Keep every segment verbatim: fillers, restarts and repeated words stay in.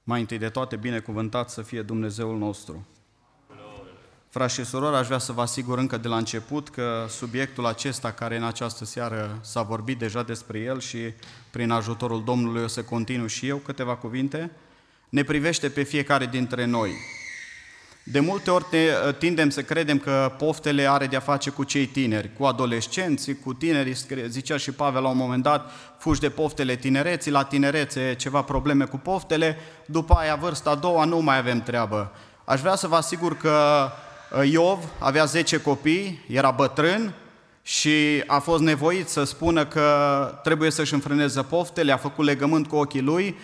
Mai întâi de toate, binecuvântat să fie Dumnezeul nostru. Frați și surori, aș vrea să vă asigur încă de la început că subiectul acesta, care în această seară s-a vorbit deja despre el și prin ajutorul Domnului o să continui și eu câteva cuvinte, ne privește pe fiecare dintre noi. De multe ori ne tindem să credem că poftele are de-a face cu cei tineri, cu adolescenții, cu tinerii, zicea și Pavel la un moment dat, fugi de poftele tinereții, la tinerețe ceva probleme cu poftele, după aia vârsta a doua nu mai avem treabă. Aș vrea să vă asigur că Iov avea zece copii, era bătrân și a fost nevoit să spună că trebuie să-și înfrâneze poftele, a făcut legământ cu ochii lui,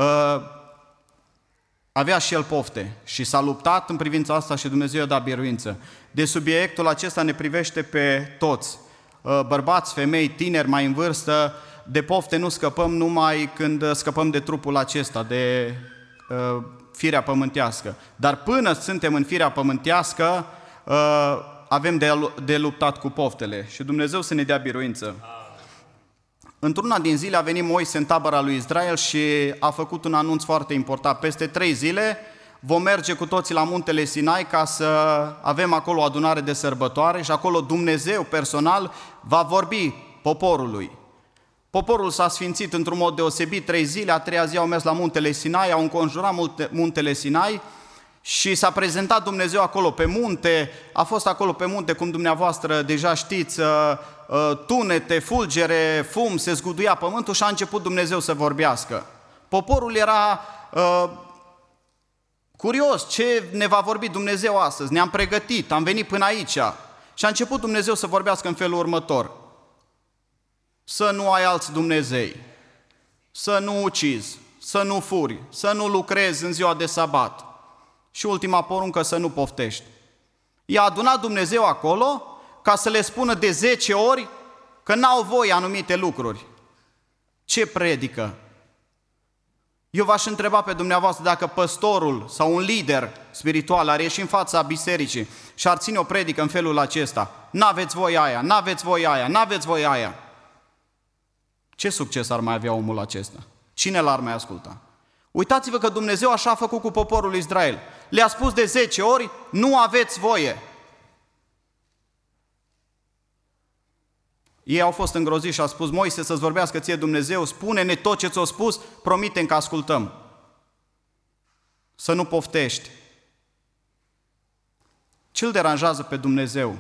avea și el pofte și s-a luptat în privința asta și Dumnezeu i-a dat biruință. De subiectul acesta ne privește pe toți, bărbați, femei, tineri, mai în vârstă, de pofte nu scăpăm numai când scăpăm de trupul acesta, de uh, firea pământească. Dar până suntem în firea pământească, uh, avem de, de luptat cu poftele și Dumnezeu să ne dea biruință. Într-una din zile a venit Moise în tabăra lui Israel și a făcut un anunț foarte important. Peste trei zile vom merge cu toții la muntele Sinai ca să avem acolo o adunare de sărbătoare și acolo Dumnezeu personal va vorbi poporului. Poporul s-a sfințit într-un mod deosebit, trei zile, a treia zi au mers la muntele Sinai, au înconjurat muntele Sinai și s-a prezentat Dumnezeu acolo pe munte, a fost acolo pe munte, cum dumneavoastră deja știți, tunete, fulgere, fum, se zguduia pământul și a început Dumnezeu să vorbească. Poporul era uh, curios, ce ne va vorbi Dumnezeu astăzi, ne-am pregătit, am venit până aici și a început Dumnezeu să vorbească în felul următor. Să nu ai alți Dumnezei, să nu ucizi, să nu furi, să nu lucrezi în ziua de sabat și ultima poruncă, să nu poftești. I-a adunat Dumnezeu acolo ca să le spună de zece ori că n-au voie anumite lucruri. Ce predică? Eu v-aș întreba pe dumneavoastră dacă păstorul sau un lider spiritual ar ieși în fața bisericii și ar ține o predică în felul acesta. N-aveți voi aia, n-aveți voi aia, n-aveți voi aia. Ce succes ar mai avea omul acesta? Cine l-ar mai asculta? Uitați-vă că Dumnezeu așa a făcut cu poporul Israel. Le-a spus de zece ori, nu aveți voie. Ei au fost îngroziți și a spus, Moise, să-ți vorbească ție Dumnezeu, spune-ne tot ce ți-a spus, promitem că ascultăm. Să nu poftești. Ce îl deranjează pe Dumnezeu?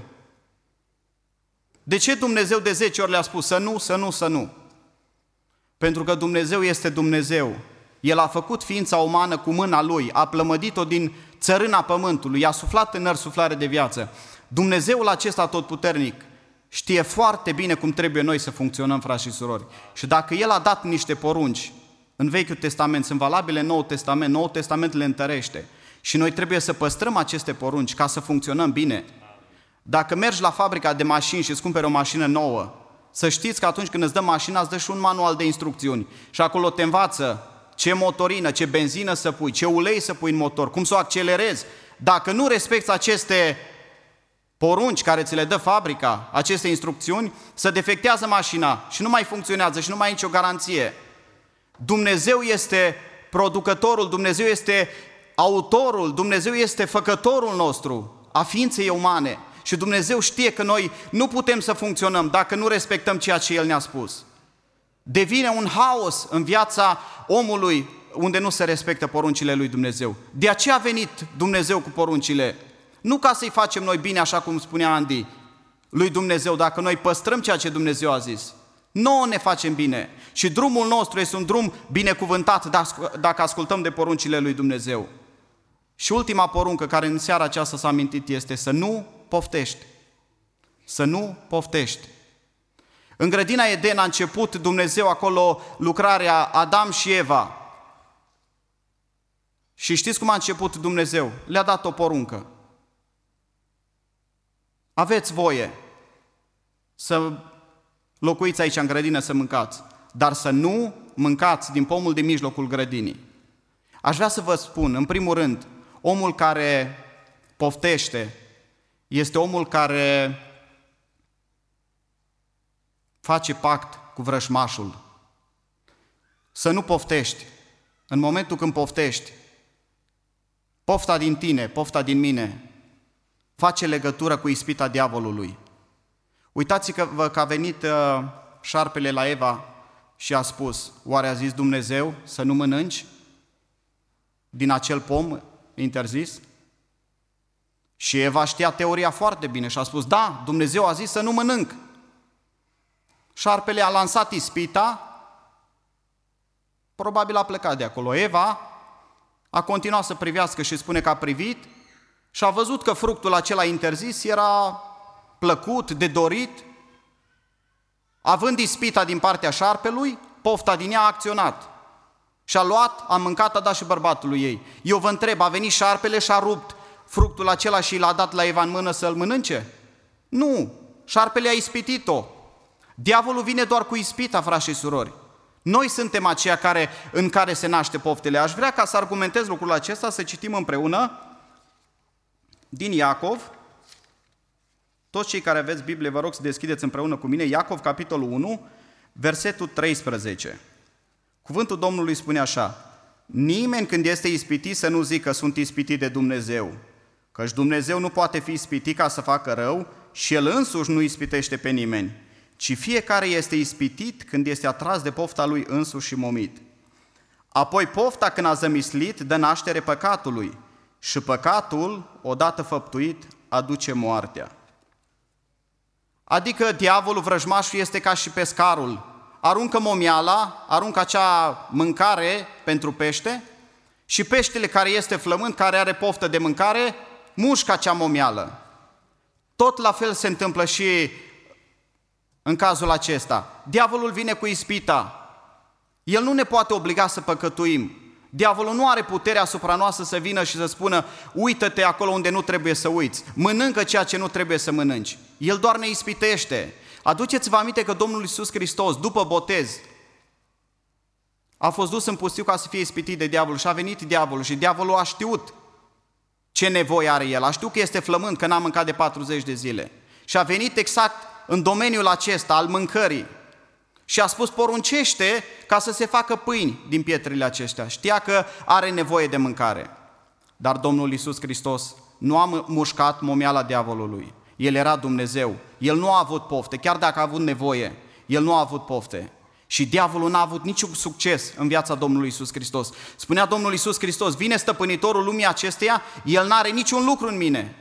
De ce Dumnezeu de zece ori le-a spus să nu, să nu, să nu? Pentru că Dumnezeu este Dumnezeu. El a făcut ființa umană cu mâna Lui, a plămădit-o din țărâna pământului, i-a suflat în nări suflare de viață. Dumnezeul acesta atotputernic știe foarte bine cum trebuie noi să funcționăm, frați și surori. Și dacă El a dat niște porunci în Vechiul Testament, sunt valabile în Noul Testament, Noul Testament le întărește. Și noi trebuie să păstrăm aceste porunci ca să funcționăm bine. Dacă mergi la fabrica de mașini și îți cumperi o mașină nouă, să știți că atunci când îți dă mașina, îți dă și un manual de instrucțiuni. Și acolo te învață ce motorină, ce benzină să pui, ce ulei să pui în motor, cum să o accelerezi. Dacă nu respecti aceste porunci care ți le dă fabrica, aceste instrucțiuni, să defectează mașina și nu mai funcționează și nu mai ai nicio garanție. Dumnezeu este producătorul, Dumnezeu este autorul, Dumnezeu este făcătorul nostru a ființei umane și Dumnezeu știe că noi nu putem să funcționăm dacă nu respectăm ceea ce El ne-a spus. Devine un haos în viața omului unde nu se respectă poruncile lui Dumnezeu. De aceea a venit Dumnezeu cu poruncile. Nu ca să-i facem noi bine, așa cum spunea Andy, lui Dumnezeu, dacă noi păstrăm ceea ce Dumnezeu a zis. Nouă ne facem bine și drumul nostru este un drum binecuvântat dacă ascultăm de poruncile lui Dumnezeu. Și ultima poruncă care în seara aceasta s-a amintit este să nu poftești. Să nu poftești. În grădina Eden a început Dumnezeu acolo lucrarea Adam și Eva. Și știți cum a început Dumnezeu? Le-a dat o poruncă. Aveți voie să locuiți aici în grădină să mâncați, dar să nu mâncați din pomul din mijlocul grădinii. Aș vrea să vă spun, în primul rând, omul care poftește este omul care face pact cu vrăjmașul. Să nu poftești în momentul când poftești, pofta din tine, pofta din mine, face legătură cu ispita diavolului. Uitați-vă că a venit uh, șarpele la Eva și a spus, oare a zis Dumnezeu să nu mănânci din acel pom interzis? Și Eva știa teoria foarte bine și a spus, da, Dumnezeu a zis să nu mănânc. Șarpele a lansat ispita, probabil a plecat de acolo. Eva a continuat să privească și spune că a privit și a văzut că fructul acela interzis era plăcut, de dorit. Având ispita din partea șarpelui, pofta din ea a acționat. Și-a luat, a mâncat, a dat și bărbatului ei. Eu vă întreb, a venit șarpele și a rupt fructul acela și l-a dat la Eva în mână să-l mănânce? Nu, șarpele a ispitit-o. Diavolul vine doar cu ispita, frați și surori. Noi suntem aceia care, în care se naște poftele. Aș vrea ca să argumentez lucrul acesta, să citim împreună din Iacov. Toți cei care aveți Biblie, vă rog să deschideți împreună cu mine Iacov, capitolul unu, versetul treisprezece. Cuvântul Domnului spune așa, nimeni când este ispitit să nu zică sunt ispitit de Dumnezeu, căci Dumnezeu nu poate fi ispitit ca să facă rău și El însuși nu ispitește pe nimeni, ci fiecare este ispitit când este atras de pofta lui însuși și momit. Apoi pofta când a zămislit dă naștere păcatului și păcatul, odată făptuit, aduce moartea. Adică diavolul, vrăjmașul, este ca și pescarul. Aruncă momiala, aruncă acea mâncare pentru pește și peștele care este flământ, care are poftă de mâncare, mușcă acea momială. Tot la fel se întâmplă și în cazul acesta. Diavolul vine cu ispita. El nu ne poate obliga să păcătuim. Diavolul nu are puterea asupra noastră să vină și să spună uită-te acolo unde nu trebuie să uiți, mănâncă ceea ce nu trebuie să mănânci. El doar ne ispitește. Aduceți-vă aminte că Domnul Iisus Hristos, după botez, a fost dus în pustiu ca să fie ispitit de diavol și a venit diavolul și diavolul a știut ce nevoie are el, a știut că este flământ, că n-a mâncat de patruzeci de zile și a venit exact în domeniul acesta al mâncării și a spus poruncește ca să se facă pâini din pietrele acestea. Știa că are nevoie de mâncare, dar Domnul Iisus Hristos nu a mușcat momeala diavolului. El era Dumnezeu, El nu a avut pofte, chiar dacă a avut nevoie, El nu a avut pofte. Și diavolul n-a avut niciun succes în viața Domnului Iisus Hristos. Spunea Domnul Iisus Hristos, vine stăpânitorul lumii acesteia, El n-are niciun lucru în mine.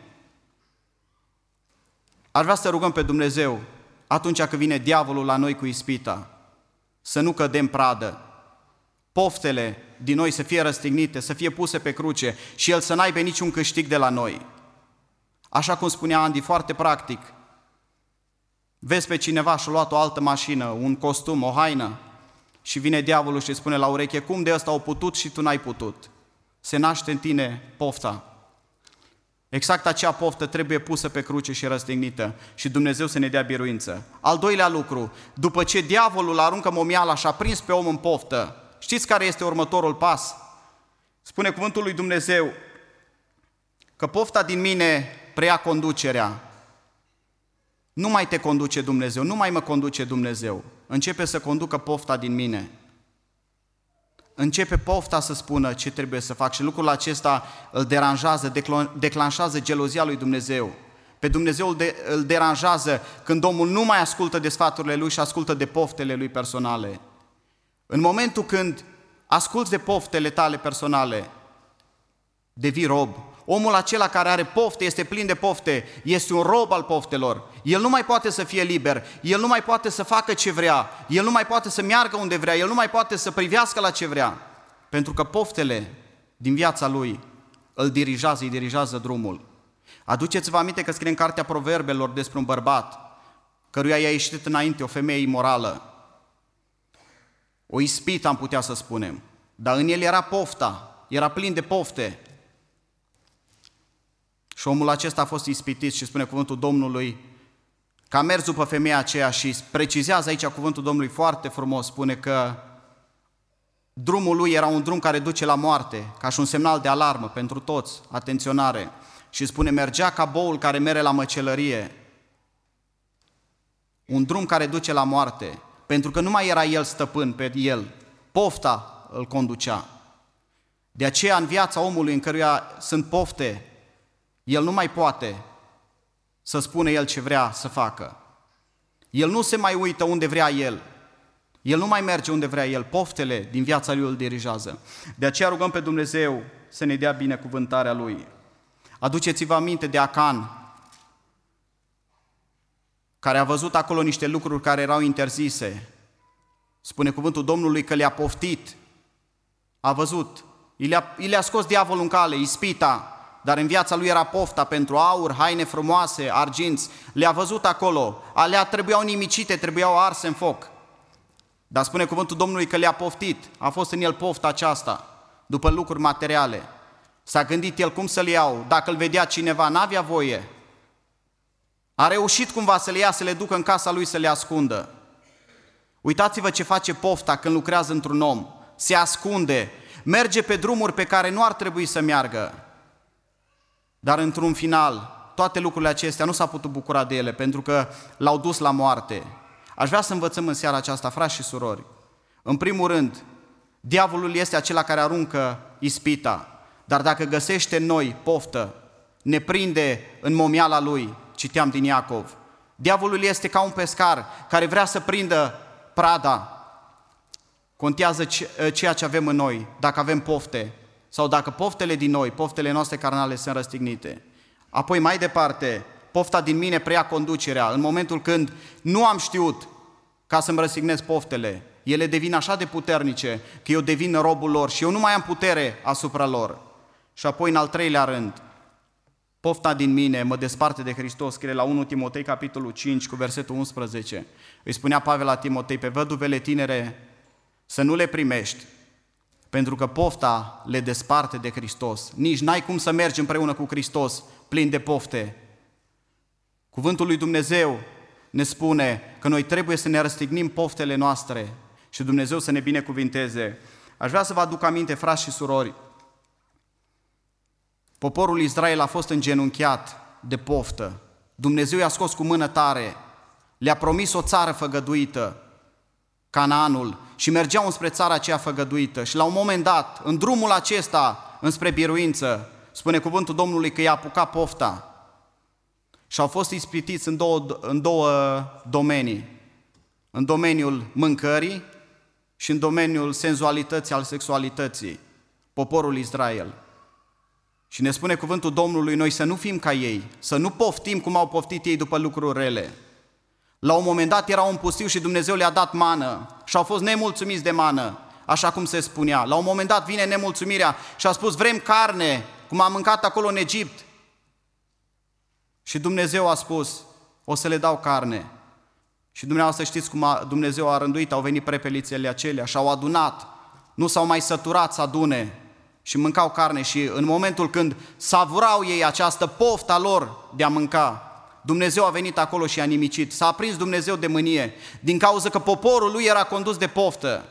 Ar vrea să rugăm pe Dumnezeu, atunci când vine diavolul la noi cu ispita, să nu cădem pradă, poftele din noi să fie răstignite, să fie puse pe cruce și El să n-aibă niciun câștig de la noi. Așa cum spunea Andy, foarte practic, vezi pe cineva și-a luat o altă mașină, un costum, o haină și vine diavolul și spune la ureche, cum de ăsta au putut și tu n-ai putut? Se naște în tine pofta. Exact acea poftă trebuie pusă pe cruce și răstignită și Dumnezeu să ne dea biruință. Al doilea lucru, după ce diavolul aruncă momiala și a prins pe om în poftă, știți care este următorul pas? Spune cuvântul lui Dumnezeu că pofta din mine preia conducerea. Nu mai te conduce Dumnezeu, nu mai mă conduce Dumnezeu. Începe să conducă pofta din mine. Începe pofta să spună ce trebuie să fac și lucrul acesta îl deranjează, declanșează gelozia lui Dumnezeu. Pe Dumnezeu îl, de, îl deranjează când omul nu mai ascultă de sfaturile lui și ascultă de poftele lui personale. În momentul când asculți de poftele tale personale, devii rob. Omul acela care are pofte, este plin de pofte, este un rob al poftelor. El nu mai poate să fie liber, el nu mai poate să facă ce vrea, el nu mai poate să meargă unde vrea, el nu mai poate să privească la ce vrea. Pentru că poftele din viața lui îl dirigează, îi dirigează drumul. Aduceți-vă aminte că scrie în cartea Proverbelor despre un bărbat căruia i-a ieșit înainte o femeie imorală. O ispită am putea să spunem, dar în el era pofta, era plin de pofte. Și omul acesta a fost ispitit și spune cuvântul Domnului că a mers după femeia aceea și precizează aici cuvântul Domnului foarte frumos, spune că drumul lui era un drum care duce la moarte, ca și un semnal de alarmă pentru toți, atenționare. Și spune, mergea ca boul care mere la măcelărie, un drum care duce la moarte, pentru că nu mai era el stăpân pe el, pofta îl conducea. De aceea, în viața omului în căruia sunt pofte, el nu mai poate să spună el ce vrea să facă. El nu se mai uită unde vrea el. El nu mai merge unde vrea el. Poftele din viața lui îl dirigează. De aceea rugăm pe Dumnezeu să ne dea binecuvântarea Lui. Aduceți-vă aminte de Acan, care a văzut acolo niște lucruri care erau interzise. Spune cuvântul Domnului că le-a poftit. A văzut. I le-a, i le-a scos diavolul în cale, ispita, dar în viața lui era pofta pentru aur, haine frumoase, arginți. Le-a văzut acolo. Alea trebuiau nimicite, trebuiau arse în foc. Dar spune cuvântul Domnului că le-a poftit. A fost în el pofta aceasta, după lucruri materiale. S-a gândit el cum să le iau. Dacă îl vedea cineva, n-avea voie. A reușit cumva să le ia, să le ducă în casa lui, să le ascundă. Uitați-vă ce face pofta când lucrează într-un om. Se ascunde, merge pe drumuri pe care nu ar trebui să meargă. Dar într-un final, toate lucrurile acestea nu s-a putut bucura de ele, pentru că l-au dus la moarte. Aș vrea să învățăm în seara aceasta, frați și surori. În primul rând, diavolul este acela care aruncă ispita, dar dacă găsește în noi poftă, ne prinde în momiala lui, citeam din Iacov. Diavolul este ca un pescar care vrea să prindă prada. Contează ceea ce avem în noi, dacă avem pofte sau dacă poftele din noi, poftele noastre carnale sunt răstignite. Apoi mai departe, pofta din mine preia conducerea. În momentul când nu am știut ca să-mi răstignesc poftele, ele devin așa de puternice că eu devin robul lor și eu nu mai am putere asupra lor. Și apoi, în al treilea rând, pofta din mine mă desparte de Hristos, scrie la unu Timotei, capitolul cinci, cu versetul unsprezece. Îi spunea Pavel la Timotei, pe văduvele tinere să nu le primești, pentru că pofta le desparte de Hristos. Nici n-ai cum să mergi împreună cu Hristos plin de pofte. Cuvântul lui Dumnezeu ne spune că noi trebuie să ne răstignim poftele noastre și Dumnezeu să ne binecuvinteze. Aș vrea să vă aduc aminte, frați și surori, poporul Israel a fost îngenunchiat de poftă. Dumnezeu i-a scos cu mână tare, le-a promis o țară făgăduită, Canaanul, și mergeau înspre țara aceea făgăduită. Și la un moment dat, în drumul acesta, înspre biruință, spune cuvântul Domnului că i-a apucat pofta. Și au fost ispitiți în două, în două domenii. În domeniul mâncării și în domeniul senzualității, al sexualității, poporul Israel. Și ne spune cuvântul Domnului, noi să nu fim ca ei, să nu poftim cum au poftit ei după lucruri rele. La un moment dat erau în pustiu și Dumnezeu le-a dat mană și au fost nemulțumiți de mană, așa cum se spunea. La un moment dat vine nemulțumirea și a spus, vrem carne, cum am mâncat acolo în Egipt. Și Dumnezeu a spus, o să le dau carne. Și dumneavoastră știți cum a, Dumnezeu a rânduit, au venit prepelițele acelea și au adunat, nu s-au mai săturat să adune și mâncau carne. Și în momentul când savurau ei această poftă lor de a mânca, Dumnezeu a venit acolo și a nimicit. S-a aprins Dumnezeu de mânie, din cauza că poporul lui era condus de poftă.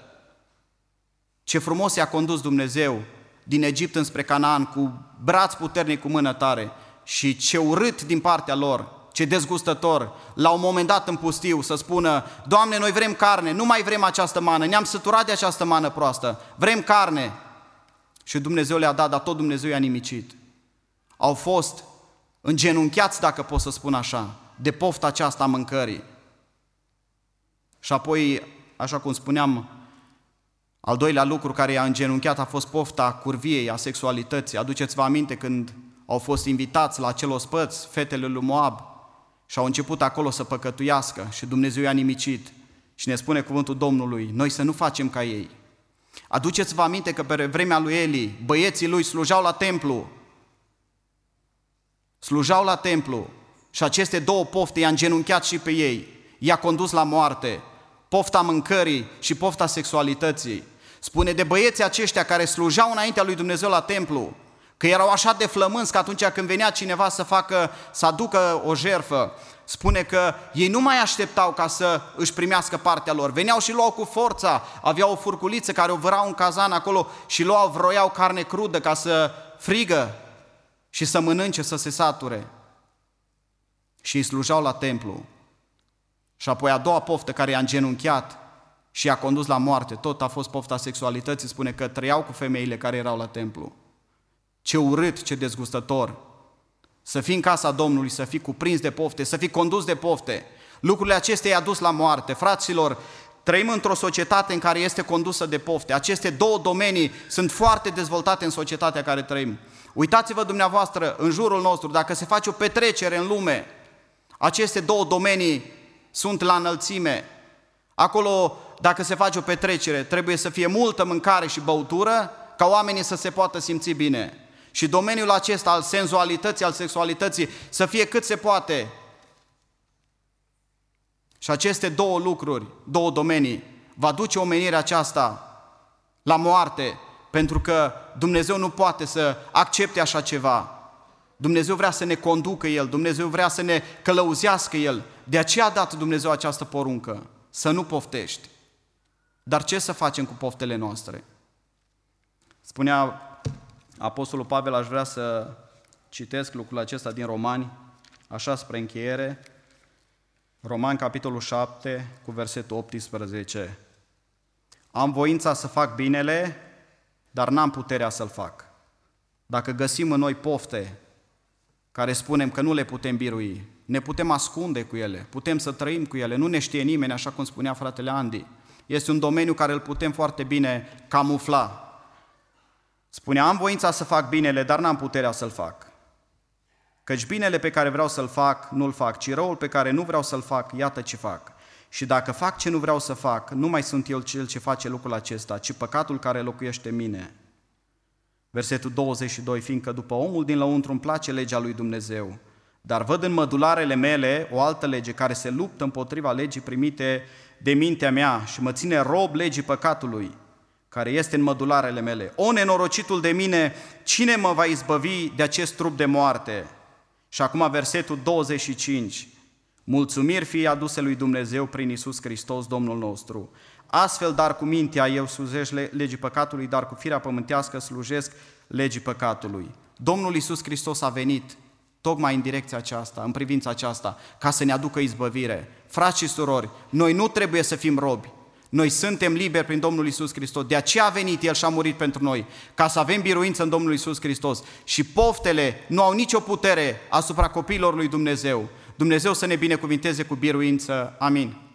Ce frumos i-a condus Dumnezeu din Egipt înspre Canaan, cu braț puternic, cu mână tare. Și ce urât din partea lor, ce dezgustător, la un moment dat în pustiu să spună, Doamne, noi vrem carne, nu mai vrem această mană, ne-am săturat de această mană proastă, vrem carne. Și Dumnezeu le-a dat, dar tot Dumnezeu i-a nimicit. Au fost îngenunchiați, dacă pot să spun așa, de pofta aceasta a mâncării. Și apoi, așa cum spuneam, al doilea lucru care i-a îngenunchiat a fost pofta curviei, a sexualității. Aduceți-vă aminte când au fost invitați la acel ospăț fetele lui Moab și au început acolo să păcătuiască și Dumnezeu i-a nimicit. Și ne spune cuvântul Domnului, noi să nu facem ca ei. Aduceți-vă aminte că pe vremea lui Eli, băieții lui slujau la templu, slujau la templu și aceste două pofte i-a îngenunchiat și pe ei, i-a condus la moarte, pofta mâncării și pofta sexualității. Spune de băieții aceștia care slujau înaintea lui Dumnezeu la templu, că erau așa de flămânzi că atunci când venea cineva să facă, să aducă o jertfă, spune că ei nu mai așteptau ca să își primească partea lor. Veneau și luau cu forța, aveau o furculiță care o vărau în cazan acolo și luau, vroiau carne crudă ca să frigă și să mănânce, să se sature. Și îi slujau la templu. Și apoi a doua poftă care i-a îngenunchiat și i-a condus la moarte. Tot a fost pofta sexualității, spune că trăiau cu femeile care erau la templu. Ce urât, ce dezgustător! Să fii în casa Domnului, să fii cuprins de pofte, să fii condus de pofte. Lucrurile acestea i-a dus la moarte. Fraților, trăim într-o societate în care este condusă de pofte. Aceste două domenii sunt foarte dezvoltate în societatea în care trăim. Uitați-vă dumneavoastră în jurul nostru, dacă se face o petrecere în lume, aceste două domenii sunt la înălțime. Acolo, dacă se face o petrecere, trebuie să fie multă mâncare și băutură ca oamenii să se poată simți bine. Și domeniul acesta al senzualității, al sexualității, să fie cât se poate. Și aceste două lucruri, două domenii, va duce omenirea aceasta la moarte, pentru că Dumnezeu nu poate să accepte așa ceva. Dumnezeu vrea să ne conducă El, Dumnezeu vrea să ne călăuzească El. De aceea a dat Dumnezeu această poruncă, să nu poftești. Dar ce să facem cu poftele noastre? Spunea Apostolul Pavel, aș vrea să citesc lucrul acesta din Romani, așa spre încheiere, Romani, capitolul șapte, cu versetul optsprezece. Am voința să fac binele, dar n-am puterea să-l fac. Dacă găsim în noi pofte care spunem că nu le putem birui, ne putem ascunde cu ele, putem să trăim cu ele, nu ne știe nimeni, așa cum spunea fratele Andy. Este un domeniu care îl putem foarte bine camufla. Spunea, am voința să fac binele, dar n-am puterea să-l fac. Căci binele pe care vreau să-l fac, nu-l fac, ci răul pe care nu vreau să-l fac, iată ce fac. Și dacă fac ce nu vreau să fac, nu mai sunt eu cel ce face lucrul acesta, ci păcatul care locuiește în mine. Versetul douăzeci și doi, fiindcă după omul din lăuntru îmi place legea lui Dumnezeu, dar văd în mădularele mele o altă lege care se luptă împotriva legii primite de mintea mea și mă ține rob legii păcatului, care este în mădularele mele. O, nenorocitul de mine, cine mă va izbăvi de acest trup de moarte? Și acum versetul douăzeci și cinci. Mulțumiri fie aduse lui Dumnezeu prin Iisus Hristos, Domnul nostru. Astfel, dar cu mintea eu slujesc legii păcatului, dar cu firea pământească slujesc legii păcatului. Domnul Iisus Hristos a venit tocmai în direcția aceasta, în privința aceasta, ca să ne aducă izbăvire. Frați și surori, noi nu trebuie să fim robi. Noi suntem liberi prin Domnul Iisus Hristos. De aceea a venit El și a murit pentru noi, ca să avem biruință în Domnul Iisus Hristos. Și poftele nu au nicio putere asupra copiilor lui Dumnezeu. Dumnezeu să ne binecuvinteze cu biruință. Amin.